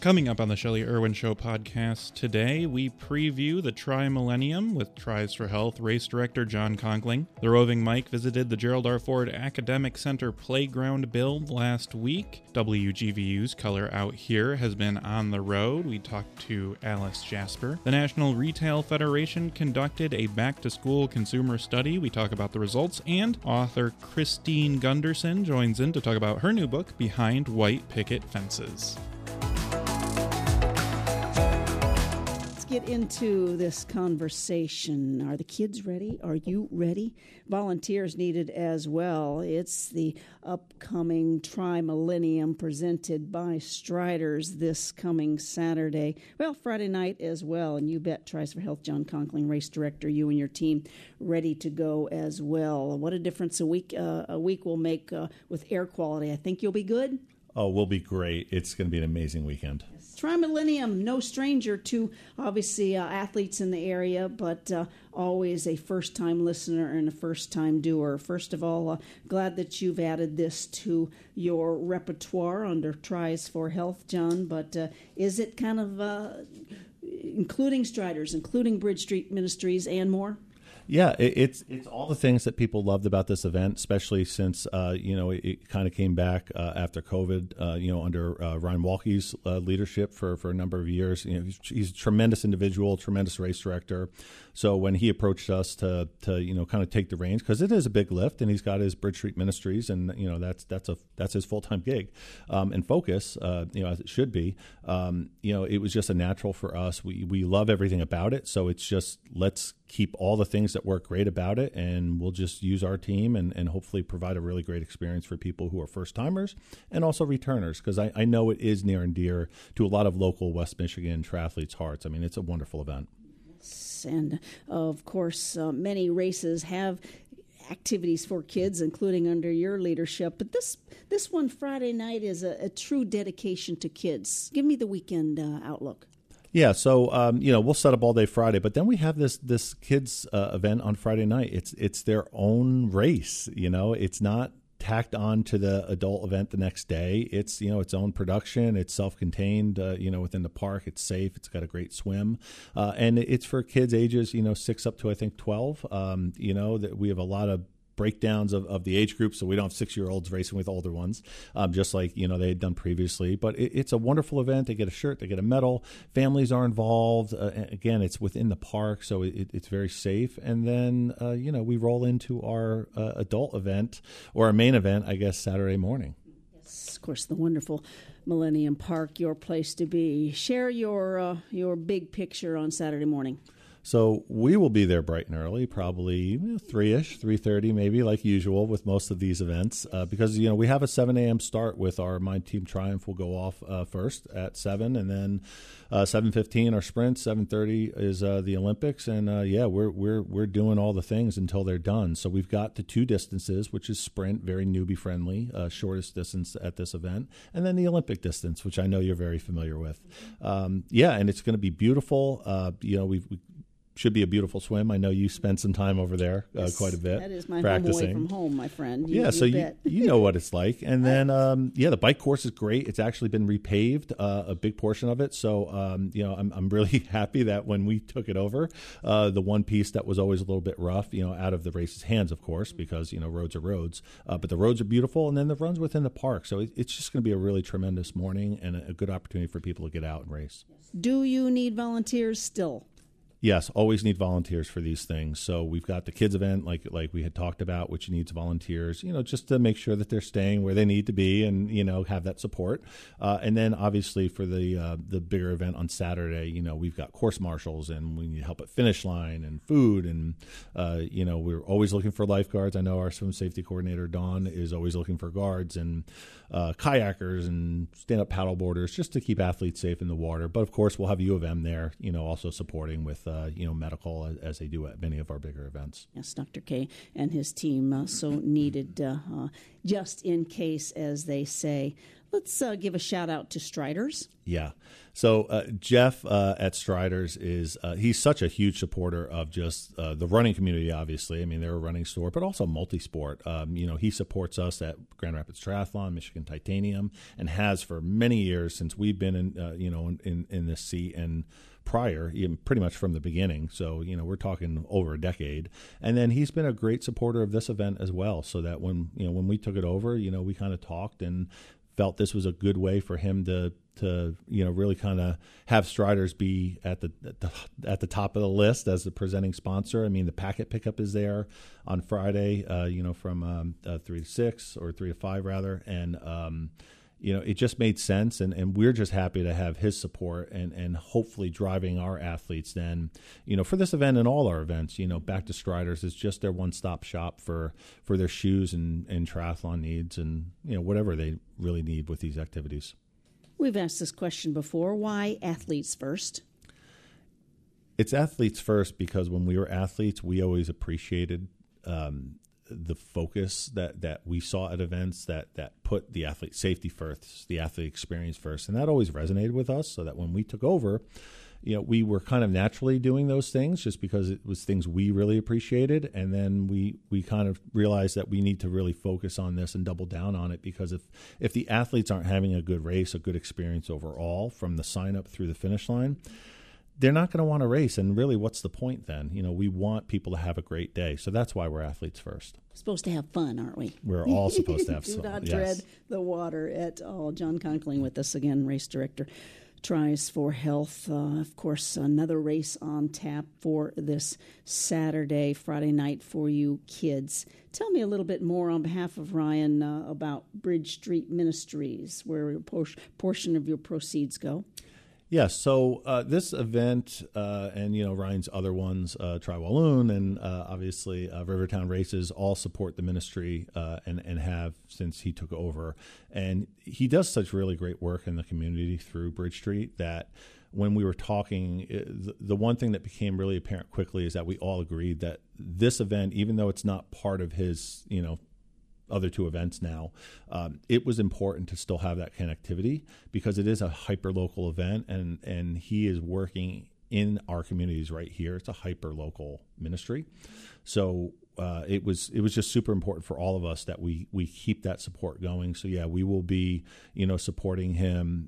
Coming up on the Shelley Irwin Show podcast today, we preview the Tri-Millennium with Tries for Health race director John Conkling. The Roving Mike visited the Gerald R. Ford Academic Center playground build last week. WGVU's Color Out Here has been on the road. We talked to Alice Jasper. The National Retail Federation conducted a back-to-school consumer study. We talk about the results, and author Christine Gunderson joins in to talk about her new book, Behind White Picket Fences. Get into this conversation. Are the kids ready? Are you ready? Volunteers needed as well. It's the upcoming Tri-Millennium presented by Striders this coming Saturday. Well, Friday night as well. And you bet, Tries for Health, John Conkling, race director, you and your team ready to go as well. What a difference a week will make with air quality. I think you'll be good. Oh, we'll be great. It's going to be an amazing weekend. Tri-Millennium, no stranger to, obviously, athletes in the area, but always a first-time listener and a first-time doer. First of all, glad that you've added this to your repertoire under Tries for Health, John, but is it kind of including Striders, including Bridge Street Ministries, and more? Yeah, it's all the things that people loved about this event, especially since it kind of came back after COVID. Under Ryan Walke's leadership for a number of years. He's a tremendous individual, tremendous race director. So when he approached us to kind of take the reins, because it is a big lift, and he's got his Bridge Street Ministries, and that's his full-time gig and focus, as it should be. It was just a natural for us. We love everything about it, so it's just let's keep all the things that work great about it, and we'll just use our team and hopefully provide a really great experience for people who are first-timers and also returners, because I know it is near and dear to a lot of local West Michigan triathletes' hearts. I mean, it's a wonderful event. And, of course, many races have activities for kids, including under your leadership. But this one, Friday night, is a true dedication to kids. Give me the weekend outlook. Yeah, so we'll set up all day Friday, but then we have this kids event on Friday night. It's their own race. It's not tacked on to the adult event the next day. It's its own production. It's self-contained. Within the park, it's safe. It's got a great swim, and it's for kids ages 6 up to I think 12. That we have a lot of breakdowns of the age group, so we don't have 6-year-olds racing with older ones, just like they had done previously. But it's a wonderful event. They get a shirt, they get a medal. Families are involved. Again, it's within the park, so it's very safe. And then we roll into our adult event, or our main event, I guess, Saturday morning. Yes, of course, the wonderful Millennium Park, your place to be. Share your big picture on Saturday morning. So we will be there bright and early, probably 3-ish, 3:30 maybe, like usual with most of these events, because, we have a 7 a.m. start with our My Team Triumph will go off first at 7, and then 7:15 our sprint, 7:30 is the Olympics, and we're doing all the things until they're done. So we've got the 2 distances, which is sprint, very newbie friendly, shortest distance at this event, and then the Olympic distance, which I know you're very familiar with. And it's going to be beautiful. We should be a beautiful swim. I know you spent some time over there quite a bit. That is my practicing. home away from home, my friend. You know what it's like. And then, the bike course is great. It's actually been repaved, a big portion of it. So, I'm really happy that when we took it over, the one piece that was always a little bit rough, out of the race's hands, of course, because, roads are roads. But the roads are beautiful, and then the runs within the park. So it's just going to be a really tremendous morning and a good opportunity for people to get out and race. Do you need volunteers still? Yes, always need volunteers for these things. So we've got the kids event, like we had talked about, which needs volunteers, just to make sure that they're staying where they need to be and, have that support. And then obviously for the bigger event on Saturday, we've got course marshals, and we need help at finish line and food. And, we're always looking for lifeguards. I know our swim safety coordinator, Dawn, is always looking for guards and kayakers and stand-up paddleboarders, just to keep athletes safe in the water. But of course, we'll have U of M there, also supporting with medical, as they do at many of our bigger events. Yes, Dr. K and his team so needed, just in case, as they say. Let's give a shout out to Striders. Yeah. So Jeff at Striders he's such a huge supporter of just the running community, obviously. I mean, they're a running store, but also multi-sport. He supports us at Grand Rapids Triathlon, Michigan Titanium, and has for many years since we've been in this seat and prior, even pretty much from the beginning. So, we're talking over a decade. And then he's been a great supporter of this event as well, so that when we took it over, we kind of talked and felt this was a good way for him to really kind of have Striders be at the top of the list as the presenting sponsor. I mean, the packet pickup is there on Friday, from 3 to 6 or 3 to 5 rather, and it just made sense, and we're just happy to have his support and hopefully driving our athletes then, for this event and all our events, back to Striders is just their one-stop shop for their shoes and triathlon needs and, whatever they really need with these activities. We've asked this question before. Why athletes first? It's athletes first because when we were athletes, we always appreciated the focus that we saw at events that put the athlete safety first, the athlete experience first. And that always resonated with us, so that when we took over, we were kind of naturally doing those things just because it was things we really appreciated. And then we kind of realized that we need to really focus on this and double down on it, because if the athletes aren't having a good race, a good experience overall from the sign up through the finish line, they're not going to want to race. And really, what's the point then? We want people to have a great day. So that's why we're athletes first. Supposed to have fun, aren't we? We're all supposed to have fun. Do not dread the water at all. John Conkling with us again, race director, Tries for Health. Of course, another race on tap for this Saturday, Friday night for you kids. Tell me a little bit more on behalf of Ryan about Bridge Street Ministries, where a portion of your proceeds go. Yes, so this event and, Ryan's other ones, Tri Walloon and obviously Rivertown Races all support the ministry and have since he took over. And he does such really great work in the community through Bridge Street that when we were talking, the one thing that became really apparent quickly is that we all agreed that this event, even though it's not part of his, other two events now, it was important to still have that connectivity because it is a hyper-local event, and he is working in our communities right here. It's a hyper-local ministry. So it was just super important for all of us that we keep that support going. So, yeah, we will be, supporting him,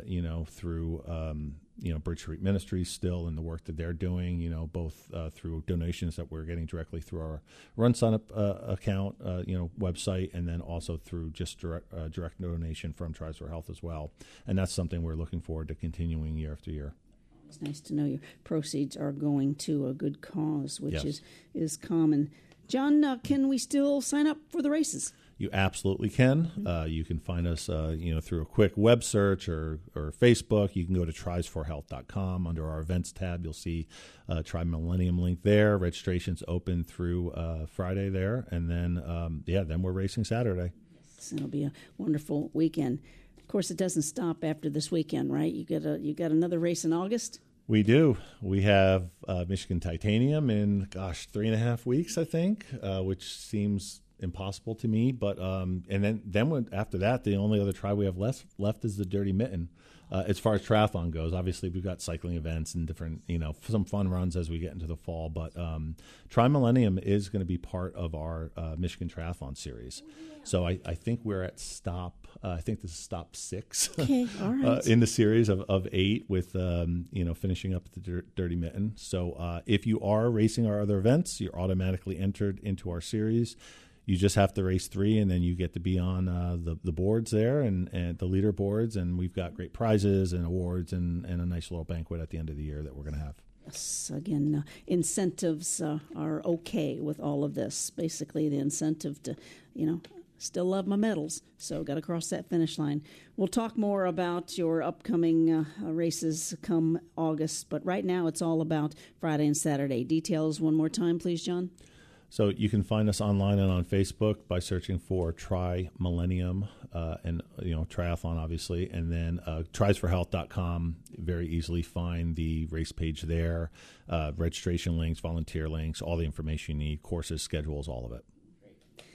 through Bridge Street Ministries still and the work that they're doing, both through donations that we're getting directly through our Run Sign Up account, website, and then also through just direct donation from Tries for Health as well. And that's something we're looking forward to continuing year after year. It's nice to know your proceeds are going to a good cause, which yes. is common. John, can we still sign up for the races? You absolutely can. You can find us, through a quick web search or Facebook. You can go to triesforhealth.com. Under our events tab, you'll see Tri Millennium link there. Registration's open through Friday there, and then then we're racing Saturday. Yes, it'll be a wonderful weekend. Of course, it doesn't stop after this weekend, right? You got another race in August. We do. We have Michigan Titanium in 3.5 weeks, I think, which seems impossible to me, but and then after that, the only other try we have left is the Dirty Mitten. As far as triathlon goes, obviously we've got cycling events and different, some fun runs as we get into the fall. But Tri Millennium is going to be part of our Michigan Triathlon series. So I think we're at stop. I think this is stop 6 okay, all right. In the series of 8 with finishing up at the Dirty Mitten. So if you are racing our other events, you're automatically entered into our series. You just have to race 3, and then you get to be on the boards there and the leaderboards, and we've got great prizes and awards and a nice little banquet at the end of the year that we're going to have. Yes, again, incentives are okay with all of this. Basically, the incentive to, still love my medals, so got to cross that finish line. We'll talk more about your upcoming races come August, but right now it's all about Friday and Saturday. Details one more time, please, John. So you can find us online and on Facebook by searching for Tri Millennium and triathlon, obviously, and then triesforhealth.com. Very easily find the race page there, registration links, volunteer links, all the information you need, courses, schedules, all of it.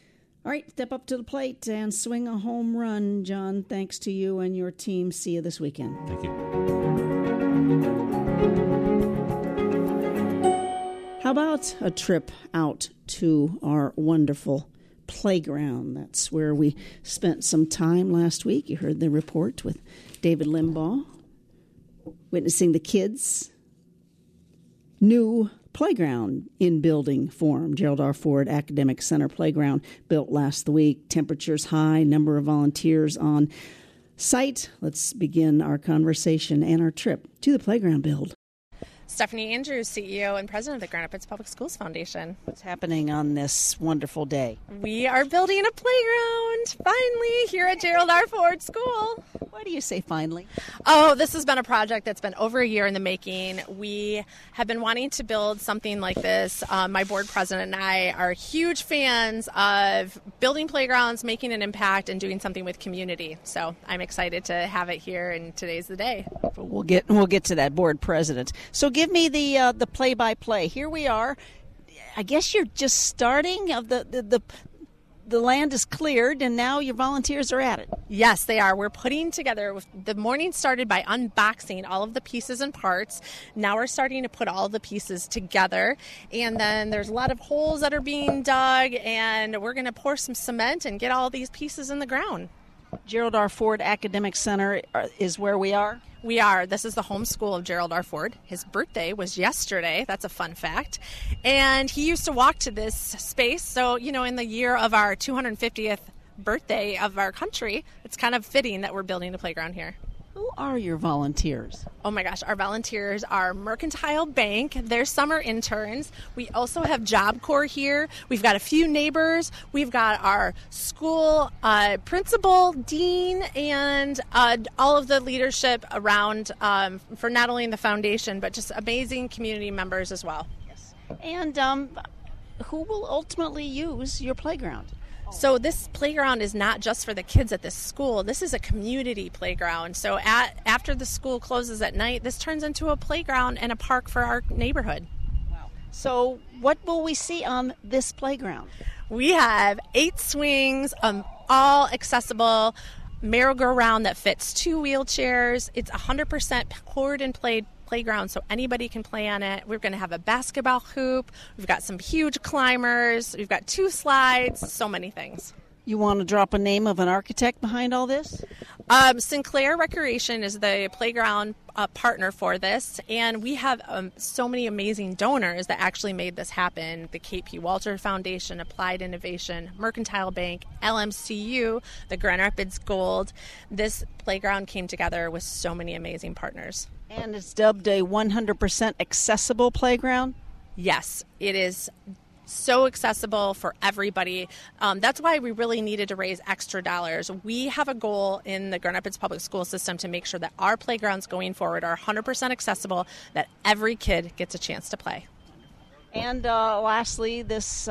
All right, step up to the plate and swing a home run, John. Thanks to you and your team. See you this weekend. Thank you. How about a trip out to our wonderful playground? That's where we spent some time last week. You heard the report with David Limbaugh, witnessing the kids' new playground in building form. Gerald R. Ford Academic Center playground built last week. Temperatures high, number of volunteers on site. Let's begin our conversation and our trip to the playground build. Stephanie Andrews, CEO and President of the Grand Rapids Public Schools Foundation. What's happening on this wonderful day? We are building a playground, finally, here at Gerald R. Ford School. Why do you say finally? Oh, this has been a project that's been over a year in the making. We have been wanting to build something like this. My board president and I are huge fans of building playgrounds, making an impact, and doing something with community. So I'm excited to have it here, and today's the day. We'll get to that, board president. So give me the play-by-play. Here we are. I guess you're just starting. The land is cleared, and now your volunteers are at it. Yes, they are. We're putting together, the morning started by unboxing all of the pieces and parts. Now we're starting to put all the pieces together, and then there's a lot of holes that are being dug, and we're going to pour some cement and get all these pieces in the ground. Gerald R. Ford Academic Center is where we are? We are. This is the home school of Gerald R. Ford. His birthday was yesterday. That's a fun fact. And he used to walk to this space. So, in the year of our 250th birthday of our country, it's kind of fitting that we're building a playground here. Who are your volunteers? Oh my gosh, our volunteers are Mercantile Bank. They're summer interns. We also have Job Corps here. We've got a few neighbors. We've got our school principal, dean, and all of the leadership around for not only the foundation, but just amazing community members as well. Yes. And who will ultimately use your playground? So this playground is not just for the kids at this school. This is a community playground. So after the school closes at night, this turns into a playground and a park for our neighborhood. Wow. So what will we see on this playground? We have 8 swings, all accessible, merry-go-round that fits 2 wheelchairs. It's 100% poured and played playground, so anybody can play on it. We're going to have a basketball hoop. We've got some huge climbers. We've got 2 slides, so many things. You want to drop a name of an architect behind all this? Sinclair Recreation is the playground partner for this, and we have so many amazing donors that actually made this happen. The K.P. Walter Foundation, Applied Innovation, Mercantile Bank, LMCU, the Grand Rapids Gold. This playground came together with so many amazing partners. And it's dubbed a 100% accessible playground? Yes, it is so accessible for everybody. That's why we really needed to raise extra dollars. We have a goal in the Grand Rapids Public School System to make sure that our playgrounds going forward are 100% accessible, that every kid gets a chance to play. And lastly, this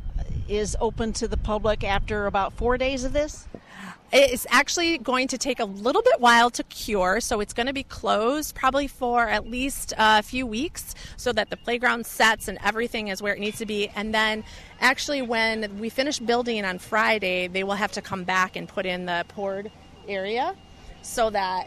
is open to the public after about 4 days of this? It's actually going to take a little bit while to cure, so it's going to be closed probably for at least a few weeks so that the playground sets and everything is where it needs to be. And then actually when we finish building on Friday, they will have to come back and put in the poured area so that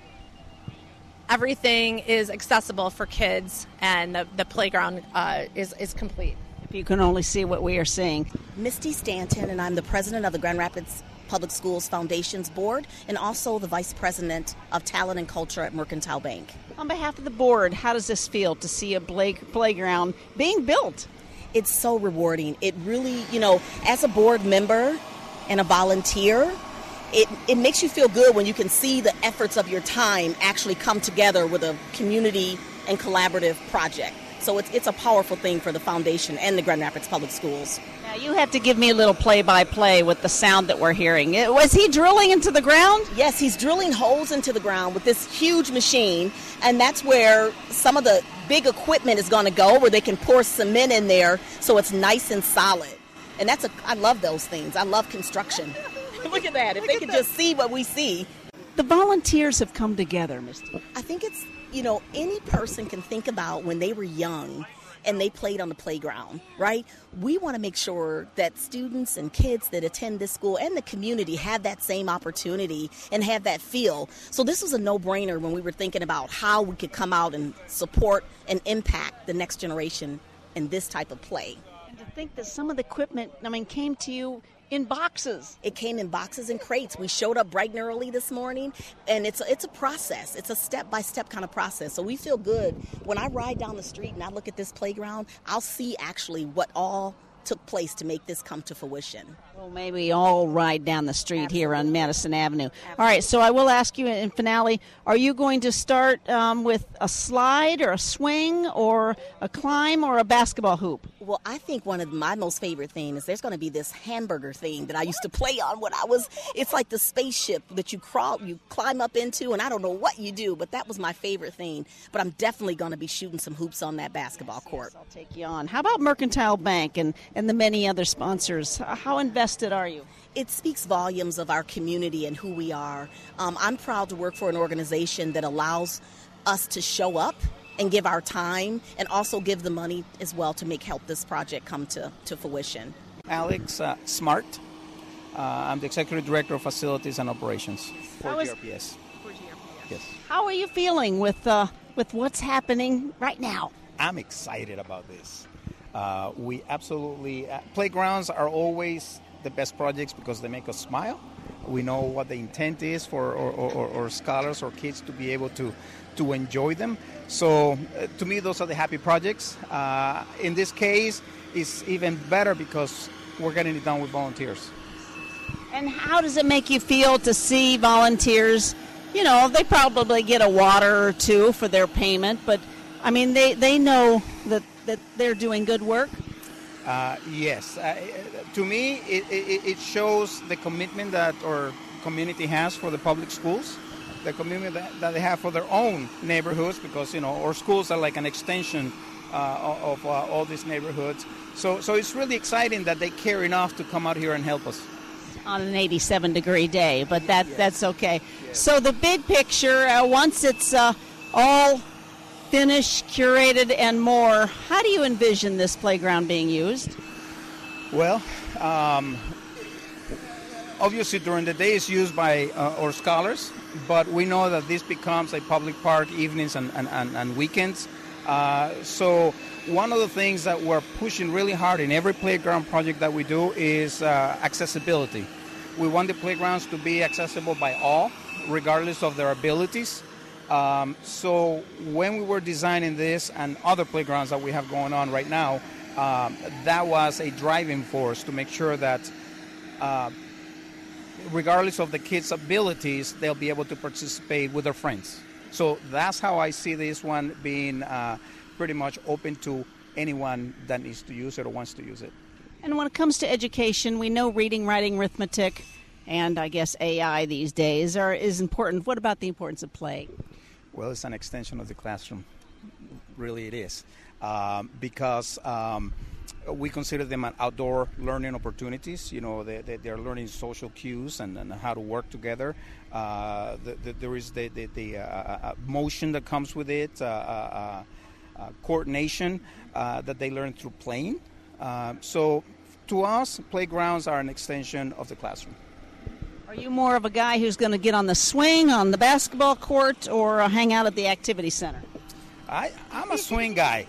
everything is accessible for kids and the playground is complete. If you can only see what we are seeing. Misty Stanton, and I'm the president of the Grand Rapids Public Schools Foundations Board and also the vice president of talent and culture at Mercantile Bank. On behalf of the board, how does this feel to see a playground being built? It's so rewarding. It really, as a board member and a volunteer, it makes you feel good when you can see the efforts of your time actually come together with a community and collaborative project. So it's a powerful thing for the foundation and the Grand Rapids Public Schools. Now you have to give me a little play-by-play with the sound that we're hearing. Was he drilling into the ground? Yes, he's drilling holes into the ground with this huge machine, and that's where some of the big equipment is going to go, where they can pour cement in there so it's nice and solid. And I love those things. I love construction. Look at that. If they could just see what we see. The volunteers have come together, Misty. I think it's, any person can think about when they were young and they played on the playground, right? We want to make sure that students and kids that attend this school and the community have that same opportunity and have that feel. So this was a no-brainer when we were thinking about how we could come out and support and impact the next generation in this type of play. And to think that some of the equipment, came to you in boxes. It came in boxes and crates. We showed up bright and early this morning, and it's a process. It's a step-by-step kind of process. So we feel good. When I ride down the street and I look at this playground, I'll see actually what all took place to make this come to fruition. Well, maybe all ride down the street here on Madison Avenue. All right, so I will ask you in finale, are you going to start with a slide or a swing or a climb or a basketball hoop? Well, I think one of my most favorite things is there's going to be this hamburger thing that I used to play on when it's like the spaceship that you climb up into, and I don't know what you do, but that was my favorite thing. But I'm definitely going to be shooting some hoops on that basketball court. Yes, I'll take you on. How about Mercantile Bank and the many other sponsors? How invested are you? It speaks volumes of our community and who we are. I'm proud to work for an organization that allows us to show up and give our time and also give the money as well to help this project come to fruition. Alex Smart. I'm the Executive Director of Facilities and Operations for GRPS. Yes. How are you feeling with what's happening right now? I'm excited about this. We absolutely... playgrounds are always the best projects because they make us smile. We know what the intent is for or scholars or kids to be able to enjoy them. So to me, those are the happy projects. In this case, it's even better because we're getting it done with volunteers. And how does it make you feel to see volunteers? They probably get a water or two for their payment, but they know that they're doing good work. Yes. To me, it shows the commitment that our community has for the public schools, the commitment that they have for their own neighborhoods, because, our schools are like an extension of all these neighborhoods. So it's really exciting that they care enough to come out here and help us. On an 87-degree day, but that's okay. Yes. So the big picture, once it's all finished, curated, and more, how do you envision this playground being used? Well, obviously during the day it's used by our scholars, but we know that this becomes a public park evenings and weekends. So one of the things that we're pushing really hard in every playground project that we do is accessibility. We want the playgrounds to be accessible by all, regardless of their abilities. So when we were designing this and other playgrounds that we have going on right now, that was a driving force to make sure that regardless of the kids' abilities, they'll be able to participate with their friends. So that's how I see this one being pretty much open to anyone that needs to use it or wants to use it. And when it comes to education, we know reading, writing, arithmetic, and I guess AI these days is important. What about the importance of play? Well, it's an extension of the classroom. Really it is. Because we consider them an outdoor learning opportunities. They're learning social cues and how to work together. There is the motion that comes with it, coordination that they learn through playing. So to us, playgrounds are an extension of the classroom. Are you more of a guy who's going to get on the swing, on the basketball court, or hang out at the activity center? I'm a swing guy.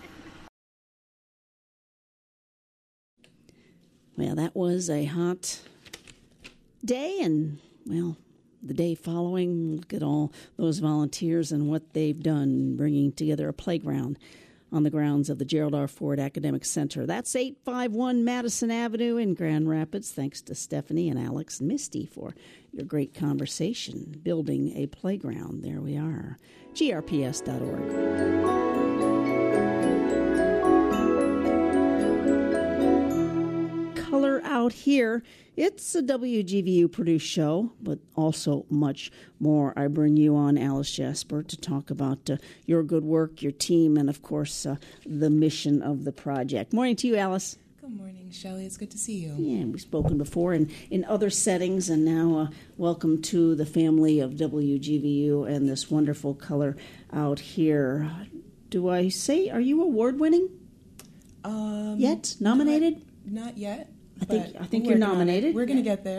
Well, that was a hot day, and, the day following, look at all those volunteers and what they've done, bringing together a playground on the grounds of the Gerald R. Ford Academic Center. That's 851 Madison Avenue in Grand Rapids. Thanks to Stephanie and Alex and Misty for your great conversation, building a playground. There we are. grps.org. Color Out Here. It's a WGVU produced show, but also much more. I bring you on, Alice Jasper, to talk about your good work, your team, and, of course, the mission of the project. Morning to you, Alice. Good morning, Shelley. It's good to see you. Yeah, we've spoken before in other settings, and now welcome to the family of WGVU and this wonderful Color Out Here. Do I say, are you award-winning? Yet? Nominated? Not yet. I think you're nominated. We're going to get there.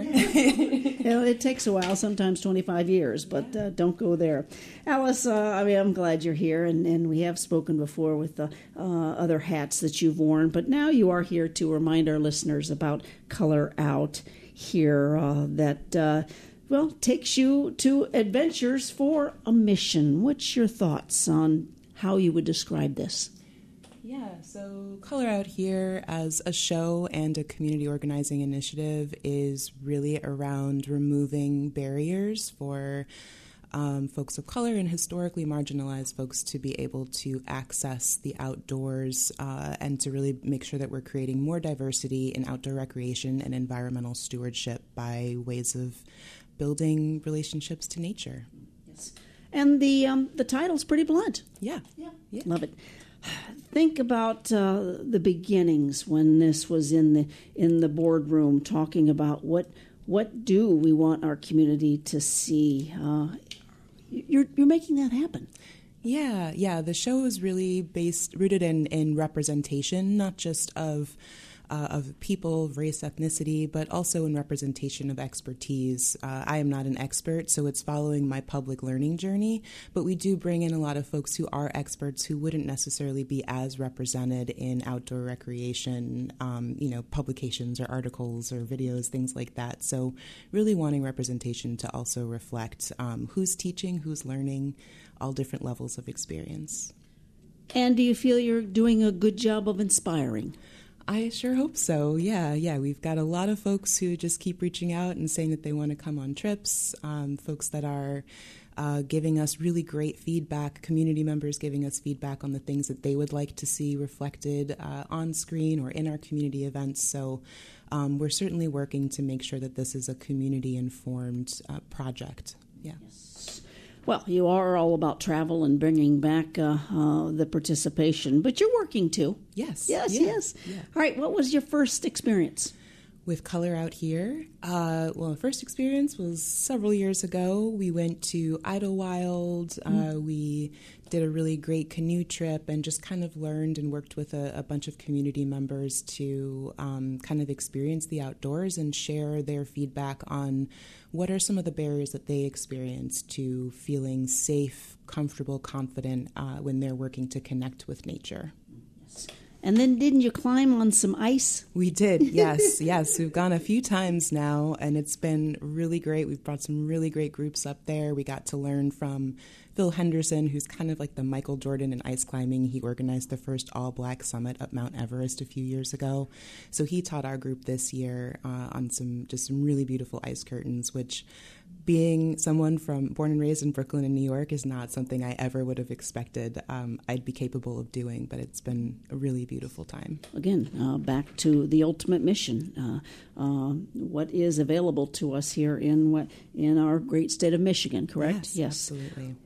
It takes a while, sometimes 25 years, but don't go there. Alice, I'm glad you're here, and we have spoken before with the other hats that you've worn, but now you are here to remind our listeners about Color Out here that takes you to Adventures for a Mission. What's your thoughts on how you would describe this? Yeah, so Color Out here as a show and a community organizing initiative is really around removing barriers for folks of color and historically marginalized folks to be able to access the outdoors and to really make sure that we're creating more diversity in outdoor recreation and environmental stewardship by ways of building relationships to nature. Yes, and the title's pretty blunt. Yeah. Love it. Think about the beginnings when this was in the boardroom, talking about what do we want our community to see. You're making that happen. Yeah. The show is really rooted in representation, not just of people, race, ethnicity, but also in representation of expertise. I am not an expert, so it's following my public learning journey, but we do bring in a lot of folks who are experts who wouldn't necessarily be as represented in outdoor recreation, publications or articles or videos, things like that. So really wanting representation to also reflect who's teaching, who's learning, all different levels of experience. And do you feel you're doing a good job of inspiring? I sure hope so. Yeah. We've got a lot of folks who just keep reaching out and saying that they want to come on trips, folks that are giving us really great feedback, community members giving us feedback on the things that they would like to see reflected on screen or in our community events. So we're certainly working to make sure that this is a community-informed project. Yeah. Yes. Well, you are all about travel and bringing back the participation, but you're working too. Yes. Yeah. All right, what was your first experience? With Color Out here? The first experience was several years ago. We went to Idlewild. We did a really great canoe trip and just kind of learned and worked with a bunch of community members to kind of experience the outdoors and share their feedback on what are some of the barriers that they experience to feeling safe, comfortable, confident when they're working to connect with nature. Yes. And then didn't you climb on some ice? We did, yes. We've gone a few times now, and it's been really great. We've brought some really great groups up there. We got to learn from Phil Henderson, who's kind of like the Michael Jordan in ice climbing. He organized the first all-black summit up Mount Everest a few years ago. So he taught our group this year on some really beautiful ice curtains, which being someone born and raised in Brooklyn and New York is not something I ever would have expected I'd be capable of doing, but it's been a really beautiful time. Again, back to the ultimate mission. What is available to us here in our great state of Michigan, correct? Yes. Absolutely.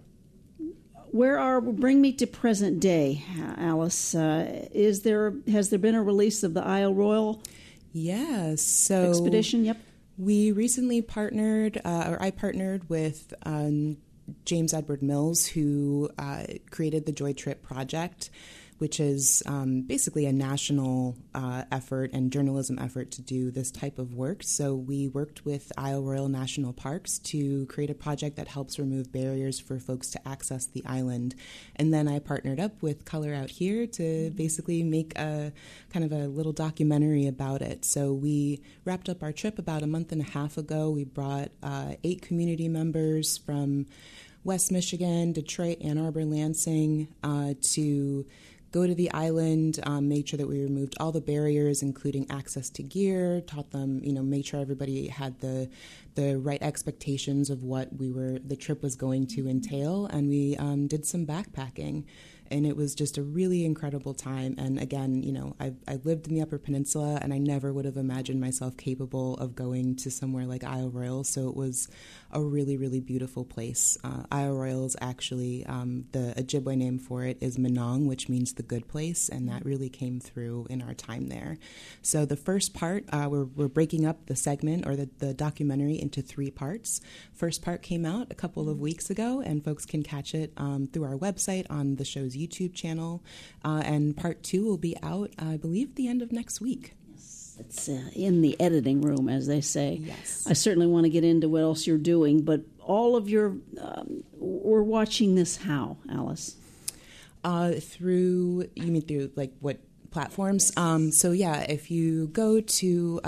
Bring me to present day, Alice. Has there been a release of the Isle Royal? Yes. So expedition. Yep. We recently I partnered with James Edward Mills, who created the Joy Trip Project, which is basically a national effort and journalism effort to do this type of work. So we worked with Isle Royal National Parks to create a project that helps remove barriers for folks to access the island. And then I partnered up with Color Out here to basically make a kind of a little documentary about it. So we wrapped up our trip about a month and a half ago. We brought 8 community members from West Michigan, Detroit, Ann Arbor, Lansing to go to the island, made sure that we removed all the barriers, including access to gear, taught them, made sure everybody had the right expectations of what the trip was going to entail. And we did some backpacking. And it was just a really incredible time. And again, I lived in the Upper Peninsula, and I never would have imagined myself capable of going to somewhere like Isle Royal. So it was a really, really beautiful place. Isle Royal is actually, the Ojibwe name for it is Minong, which means the good place. And that really came through in our time there. So the first part, we're breaking up the segment or the documentary into 3 parts. First part came out a couple of weeks ago, and folks can catch it through our website on the show's YouTube channel. And part 2 will be out, I believe, the end of next week. It's in the editing room, as they say. Yes. I certainly want to get into what else you're doing, but all of your, we're watching this how, Alice? Through like what platforms? So yeah, if you go to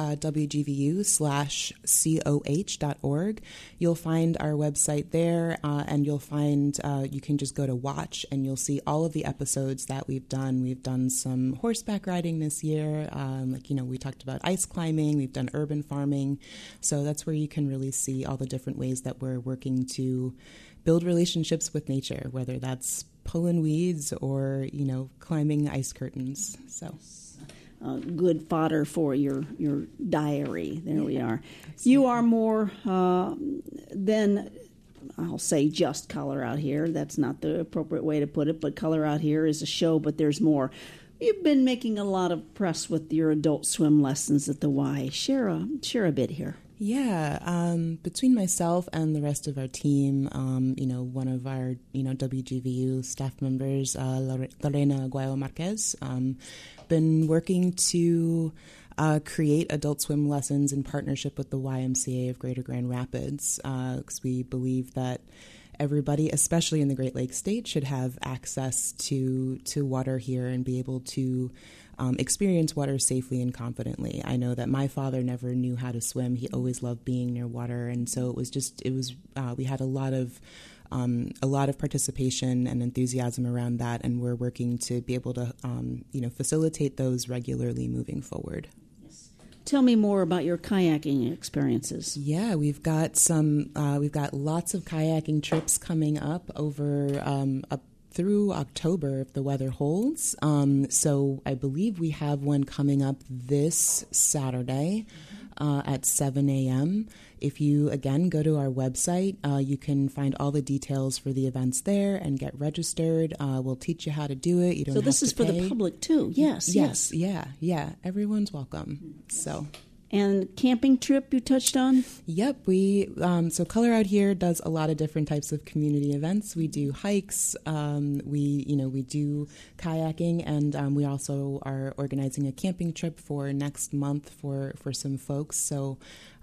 wgvu/coh.org, you'll find our website there, and you'll find, you can just go to watch and you'll see all of the episodes that we've done. We've done some horseback riding this year. We talked about ice climbing, we've done urban farming. So that's where you can really see all the different ways that we're working to build relationships with nature, whether that's pulling weeds or, climbing ice curtains. So good fodder for your diary. There we are. Absolutely. You are more than, I'll say, just Color Out Here. That's not the appropriate way to put it, but Color Out Here is a show, but there's more. You've been making a lot of press with your adult swim lessons at the Y. Share a bit here. Yeah, between myself and the rest of our team, one of our, WGVU staff members, Lorena Aguayo Marquez, been working to create adult swim lessons in partnership with the YMCA of Greater Grand Rapids, because we believe that everybody, especially in the Great Lakes State, should have access to water here and be able to experience water safely and confidently. I know that my father never knew how to swim. He always loved being near water, and so we had a lot of participation and enthusiasm around that, and we're working to be able to facilitate those regularly moving forward. Tell me more about your kayaking experiences. Yeah, we've got lots of kayaking trips coming up up through October if the weather holds. So I believe we have one coming up this Saturday at 7 a.m. If you, again, go to our website, you can find all the details for the events there and get registered. We'll teach you how to do it. You don't have to pay. So this is for the public, too. Yes. Yeah. Everyone's welcome. So... And camping trip you touched on? Yep, so Color Out Here does a lot of different types of community events. We do hikes, we do kayaking, and we also are organizing a camping trip for next month for some folks. So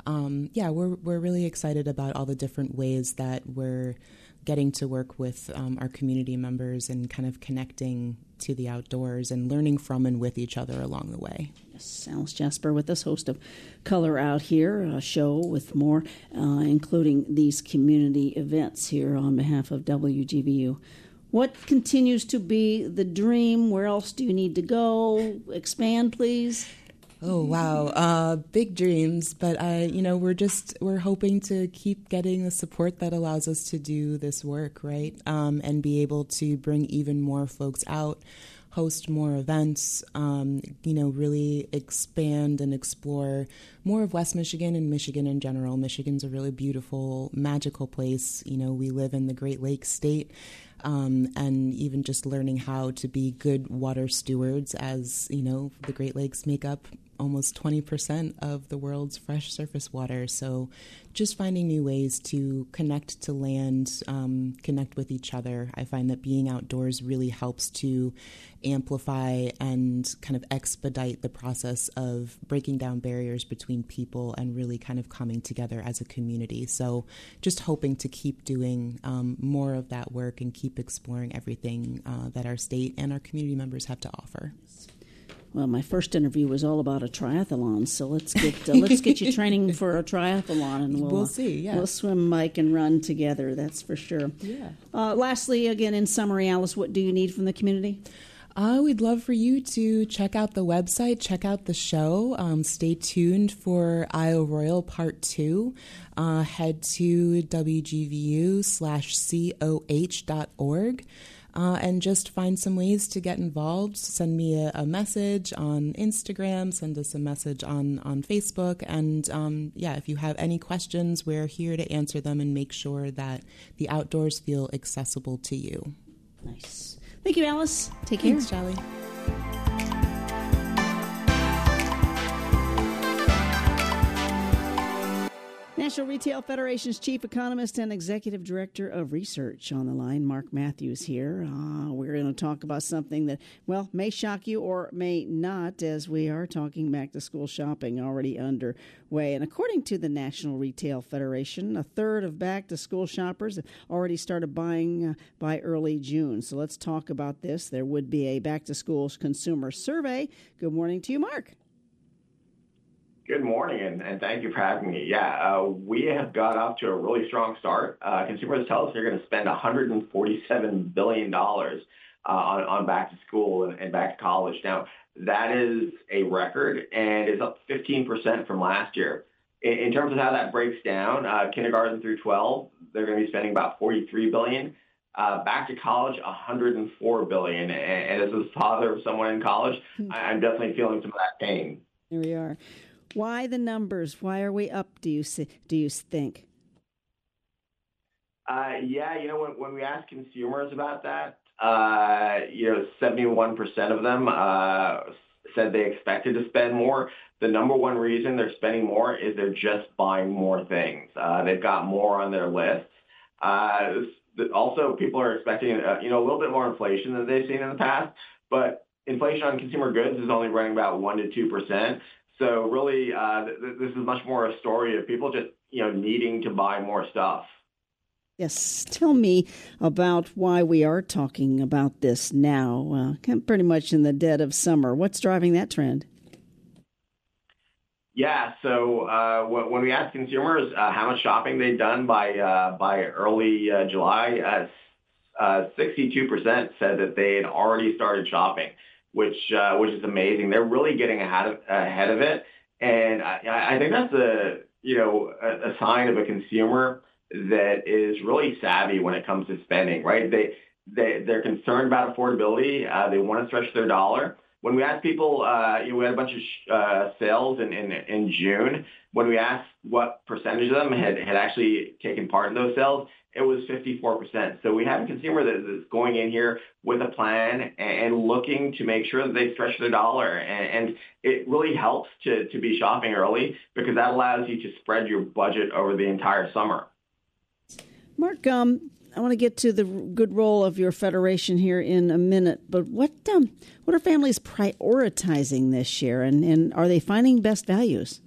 we're really excited about all the different ways that we're getting to work with our community members and kind of connecting to the outdoors and learning from and with each other along the way. Yes, Alice Jasper with us, host of Color Out Here, a show with more, including these community events here on behalf of WGVU. What continues to be the dream? Where else do you need to go? Expand, please. Oh, wow. Big dreams. But, we're hoping to keep getting the support that allows us to do this work, right? And be able to bring even more folks out, host more events, really expand and explore more of West Michigan and Michigan in general. Michigan's a really beautiful, magical place. We live in the Great Lakes State. And even just learning how to be good water stewards, as the Great Lakes make up almost 20% of the world's fresh surface water. So just finding new ways to connect to land, connect with each other. I find that being outdoors really helps to amplify and kind of expedite the process of breaking down barriers between people and really kind of coming together as a community. So just hoping to keep doing more of that work and keep exploring everything that our state and our community members have to offer. Well, my first interview was all about a triathlon, so let's get you training for a triathlon, and we'll see. Yeah, we'll swim, bike, and run together. That's for sure. Yeah. Lastly, again, in summary, Alice, what do you need from the community? We'd love for you to check out the website, check out the show. Stay tuned for Isle Royale Part 2. Head to wgvu/coh.org. And just find some ways to get involved. Send me a message on Instagram, send us a message on Facebook. And if you have any questions, we're here to answer them and make sure that the outdoors feel accessible to you. Nice. Thank you, Alice. Take care. Thanks, Jolly. National Retail Federation's Chief Economist and Executive Director of Research on the line, Mark Matthews here. We're going to talk about something that, well, may shock you or may not, as we are talking back-to-school shopping already underway. And according to the National Retail Federation, a third of back-to-school shoppers have already started buying by early June. So let's talk about this. There would be a back-to-school consumer survey. Good morning to you, Mark. Good morning, and thank you for having me. We have got off to a really strong start. Consumers tell us they're going to spend $147 billion on back to school and back to college. Now, that is a record and is up 15% from last year. In terms of how that breaks down, kindergarten through 12, they're going to be spending about $43 billion. Back to college, $104 billion. And as a father of someone in college, I'm definitely feeling some of that pain. Here we are. Why the numbers? Why are we up, do you think? When we ask consumers about that, 71% of them said they expected to spend more. The number one reason they're spending more is they're just buying more things. They've got more on their list. Also, people are expecting a little bit more inflation than they've seen in the past, but inflation on consumer goods is only running about 1% to 2%. So really, this is much more a story of people just, needing to buy more stuff. Yes. Tell me about why we are talking about this now, pretty much in the dead of summer. What's driving that trend? Yeah. So when we asked consumers how much shopping they'd done by early July, 62% said that they had already started shopping, which is amazing. They're really getting ahead of it, and I think that's a sign of a consumer that is really savvy when it comes to spending. Right? They're concerned about affordability. They want to stretch their dollar. When we asked people, we had a bunch of sales in June. When we asked what percentage of them had actually taken part in those sales, it was 54%. So we have a consumer that is going in here with a plan and looking to make sure that they stretch their dollar. And it really helps to be shopping early because that allows you to spread your budget over the entire summer. Mark, I want to get to the good role of your federation here in a minute, but what are families prioritizing this year, and are they finding best values?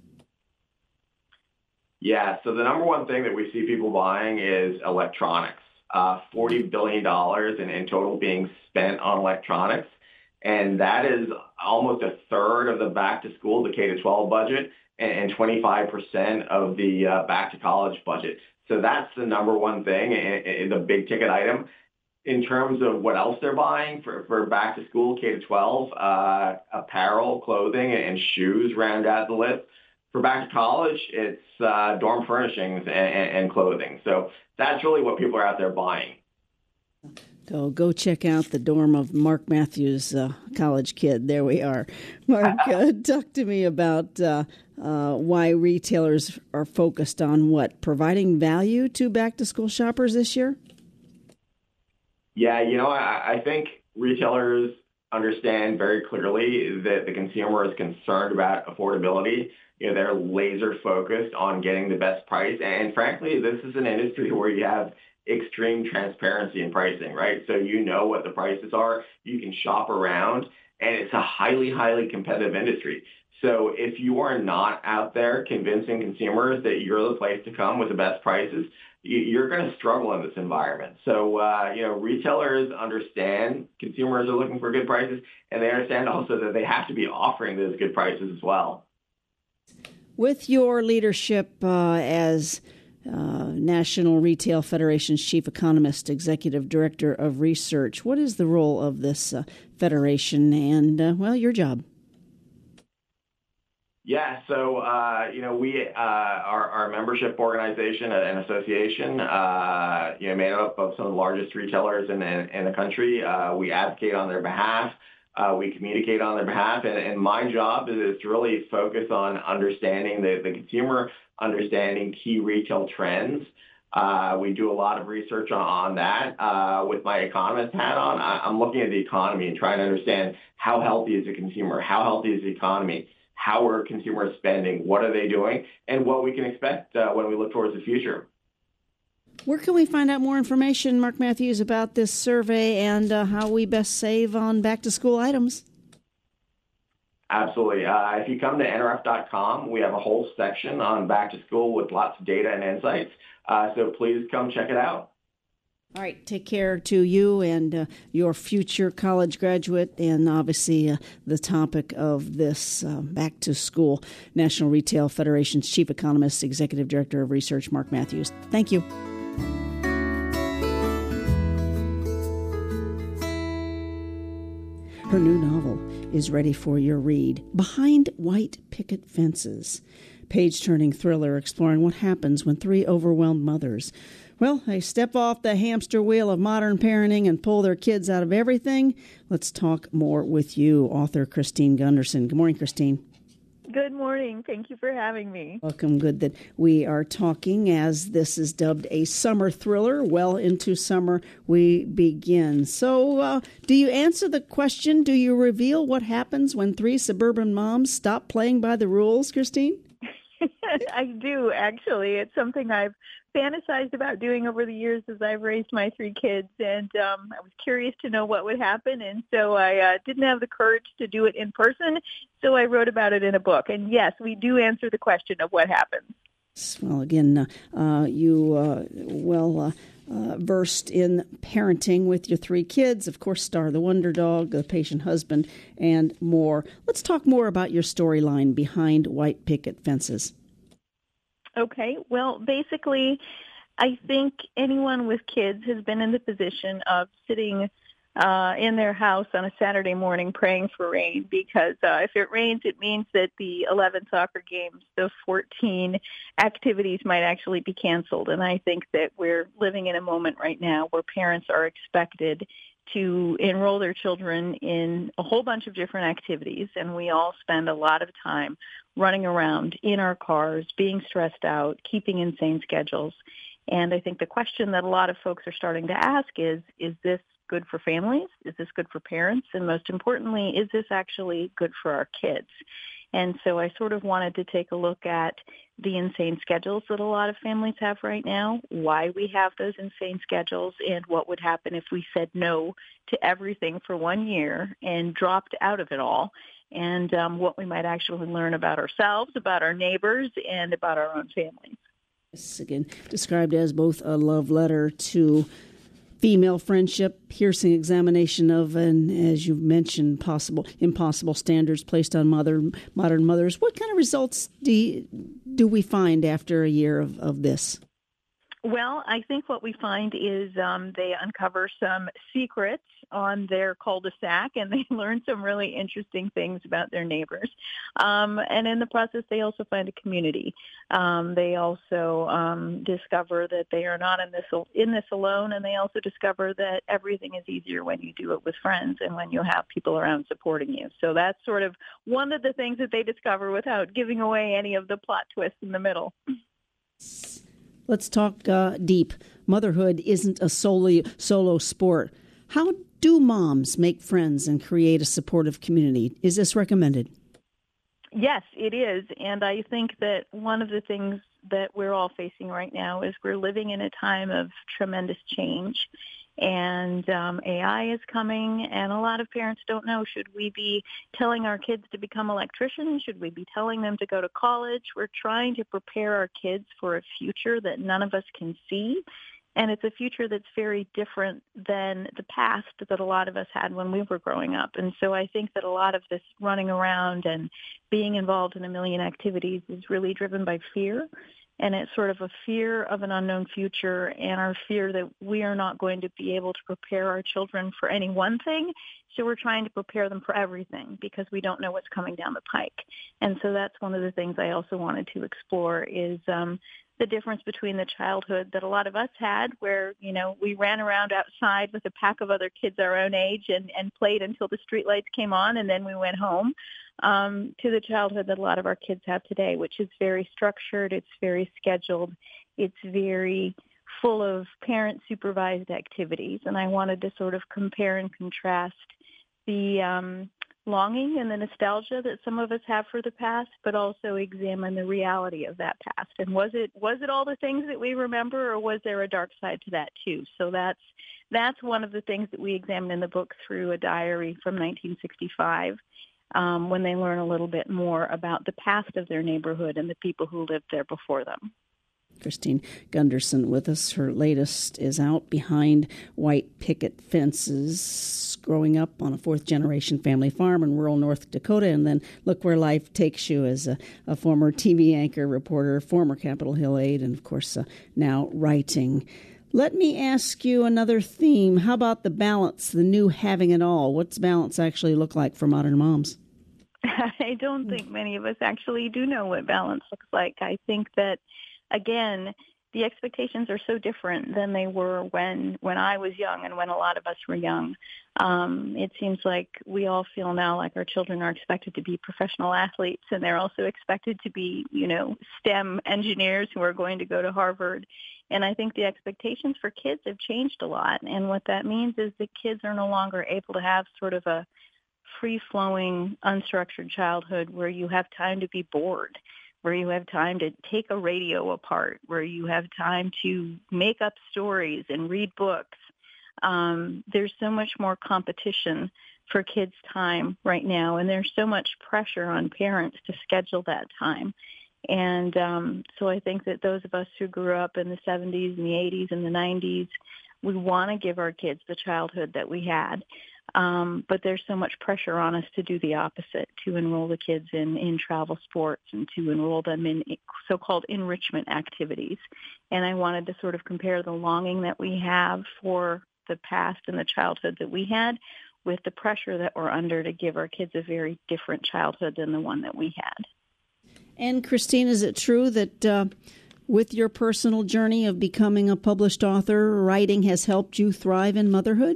Yeah, so the number one thing that we see people buying is electronics. $40 billion in total being spent on electronics, and that is almost a third of the back-to-school, the K-12 budget, and 25% of the back-to-college budget. So that's the number one thing, the big-ticket item. In terms of what else they're buying for back-to-school, K-12, apparel, clothing, and shoes round out the list. For back to college, it's dorm furnishings and clothing. So that's really what people are out there buying. So go check out the dorm of Mark Matthews, college kid. There we are. Mark, talk to me about why retailers are focused on providing value to back-to-school shoppers this year? Yeah, I think retailers understand very clearly that the consumer is concerned about affordability. They're laser focused on getting the best price. And frankly, this is an industry where you have extreme transparency in pricing, right? So you know what the prices are. You can shop around, and it's a highly, highly competitive industry. So if you are not out there convincing consumers that you're the place to come with the best prices, you're going to struggle in this environment. So, retailers understand consumers are looking for good prices, and they understand also that they have to be offering those good prices as well. With your leadership as National Retail Federation's Chief Economist, Executive Director of Research, what is the role of this federation and, your job? Yeah, so, we are a membership organization, an association, made up of some of the largest retailers in the country. We advocate on their behalf. We communicate on their behalf, and my job is to really focus on understanding the consumer, understanding key retail trends. We do a lot of research on that. With my economist hat on, I'm looking at the economy and trying to understand how healthy is the consumer, how healthy is the economy, how are consumers spending, what are they doing, and what we can expect when we look towards the future. Where can we find out more information, Mark Matthews, about this survey and how we best save on back-to-school items? Absolutely. If you come to nrf.com, we have a whole section on back to school with lots of data and insights. So please come check it out. All right. Take care to you and your future college graduate, and obviously the topic of this back to school. National Retail Federation's Chief Economist, Executive Director of Research, Mark Matthews. Thank you. Her new novel is ready for your read, Behind White Picket Fences. Page-turning thriller exploring what happens when three overwhelmed mothers, they step off the hamster wheel of modern parenting and pull their kids out of everything. Let's talk more with you, author Christine Gunderson. Good morning, Christine. Good morning. Thank you for having me. Welcome. Good that we are talking, as this is dubbed a summer thriller. Well into summer we begin. So do you answer the question, do you reveal what happens when three suburban moms stop playing by the rules, Christine? I do, actually. It's something I've fantasized about doing over the years as I've raised my three kids, and I was curious to know what would happen, and so I didn't have the courage to do it in person, so I wrote about it in a book. And yes, we do answer the question of what happens. Well, again, you versed in parenting with your three kids, of course, Star the Wonder Dog, the Patient Husband, and more. Let's talk more about your storyline, Behind White Picket Fences. Okay. Well, basically, I think anyone with kids has been in the position of sitting in their house on a Saturday morning praying for rain, because if it rains, it means that the 11 soccer games, the 14 activities might actually be canceled. And I think that we're living in a moment right now where parents are expected to enroll their children in a whole bunch of different activities, and we all spend a lot of time running around in our cars, being stressed out, keeping insane schedules. And I think the question that a lot of folks are starting to ask is this good for families? Is this good for parents? And most importantly, is this actually good for our kids? And so I sort of wanted to take a look at the insane schedules that a lot of families have right now, why we have those insane schedules, and what would happen if we said no to everything for 1 year and dropped out of it all, and what we might actually learn about ourselves, about our neighbors, and about our own families. This, again, described as both a love letter to female friendship, piercing examination of, and as you've mentioned, impossible standards placed on modern mothers. What kind of results do we find after a year of this? Well, I think what we find is they uncover some secrets on their cul-de-sac, and they learn some really interesting things about their neighbors. And in the process, they also find a community. They also discover that they are not in this alone, and they also discover that everything is easier when you do it with friends and when you have people around supporting you. So that's sort of one of the things that they discover without giving away any of the plot twists in the middle. Let's talk deep. Motherhood isn't a solo sport. How do moms make friends and create a supportive community? Is this recommended? Yes, it is. And I think that one of the things that we're all facing right now is we're living in a time of tremendous change. And AI is coming, and a lot of parents don't know, should we be telling our kids to become electricians? Should we be telling them to go to college? We're trying to prepare our kids for a future that none of us can see, and it's a future that's very different than the past that a lot of us had when we were growing up. And so I think that a lot of this running around and being involved in a million activities is really driven by fear. And it's sort of a fear of an unknown future and our fear that we are not going to be able to prepare our children for any one thing. So we're trying to prepare them for everything because we don't know what's coming down the pike. And so that's one of the things I also wanted to explore is the difference between the childhood that a lot of us had where, you know, we ran around outside with a pack of other kids our own age and played until the streetlights came on and then we went home. To the childhood that a lot of our kids have today, which is very structured, it's very scheduled, it's very full of parent-supervised activities. And I wanted to sort of compare and contrast the longing and the nostalgia that some of us have for the past, but also examine the reality of that past. And was it all the things that we remember, or was there a dark side to that too? So that's one of the things that we examine in the book through a diary from 1965, when they learn a little bit more about the past of their neighborhood and the people who lived there before them. Christine Gunderson with us. Her latest is out, Behind White Picket Fences, growing up on a fourth-generation family farm in rural North Dakota, and then look where life takes you as a former TV anchor, reporter, former Capitol Hill aide, and, of course, now writing. Let me ask you another theme. How about the balance, the new having it all? What's balance actually look like for modern moms? I don't think many of us actually do know what balance looks like. I think that, again, the expectations are so different than they were when I was young and when a lot of us were young. It seems like we all feel now like our children are expected to be professional athletes, and they're also expected to be, STEM engineers who are going to go to Harvard. And I think the expectations for kids have changed a lot. And what that means is that kids are no longer able to have sort of a free-flowing, unstructured childhood where you have time to be bored, where you have time to take a radio apart, where you have time to make up stories and read books. There's so much more competition for kids' time right now, and there's so much pressure on parents to schedule that time. And so I think that those of us who grew up in the 70s and the 80s and the 90s, we want to give our kids the childhood that we had. But there's so much pressure on us to do the opposite, to enroll the kids in travel sports and to enroll them in so-called enrichment activities. And I wanted to sort of compare the longing that we have for the past and the childhood that we had with the pressure that we're under to give our kids a very different childhood than the one that we had. And Christine, is it true that with your personal journey of becoming a published author, writing has helped you thrive in motherhood?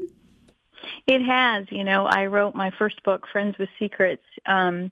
It has. I wrote my first book, Friends with Secrets, in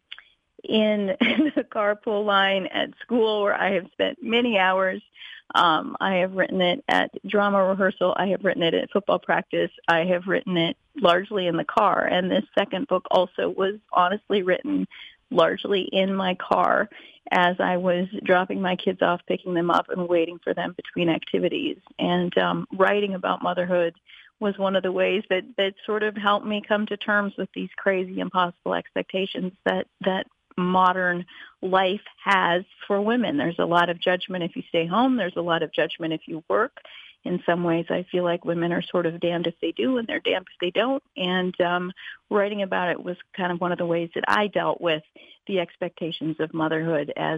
the carpool line at school, where I have spent many hours. I have written it at drama rehearsal. I have written it at football practice. I have written it largely in the car. And this second book also was honestly written largely in my car as I was dropping my kids off, picking them up, and waiting for them between activities. And writing about motherhood was one of the ways that sort of helped me come to terms with these crazy, impossible expectations that modern life has for women. There's a lot of judgment if you stay home. There's a lot of judgment if you work. In some ways, I feel like women are sort of damned if they do and they're damned if they don't. And writing about it was kind of one of the ways that I dealt with the expectations of motherhood as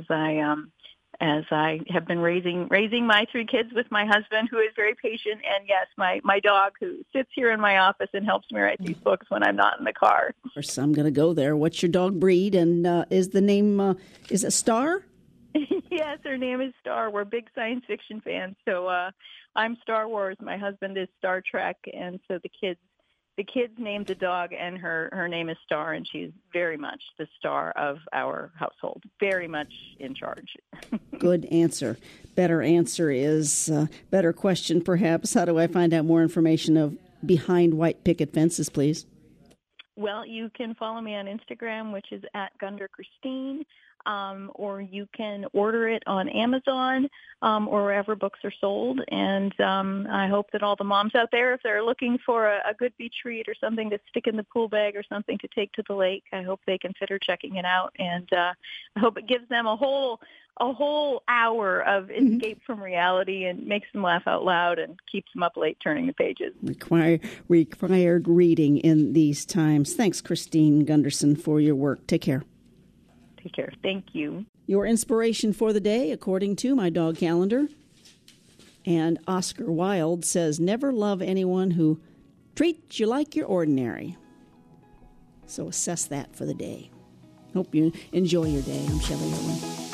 I have been raising my three kids with my husband, who is very patient, and yes, my dog, who sits here in my office and helps me write these books when I'm not in the car. Of course, I'm going to go there. What's your dog breed, and is the name, is it Star? Yes, her name is Star. We're big science fiction fans, so I'm Star Wars. My husband is Star Trek, and so the kids named the dog, and her name is Star, and she's very much the star of our household, very much in charge. Good answer. Better answer is, better question perhaps. How do I find out more information of Behind White Picket Fences, please? Well, you can follow me on Instagram, which is @GunderChristine. Or you can order it on Amazon or wherever books are sold. And I hope that all the moms out there, if they're looking for a good beach read or something to stick in the pool bag or something to take to the lake, I hope they consider checking it out. And I hope it gives them a whole hour of escape from reality and makes them laugh out loud and keeps them up late turning the pages. Required reading in these times. Thanks, Christine Gunderson, for your work. Take care. Take care. Thank you. Your inspiration for the day, according to my dog calendar. And Oscar Wilde says, never love anyone who treats you like you're ordinary. So assess that for the day. Hope you enjoy your day. I'm Shelley Irwin.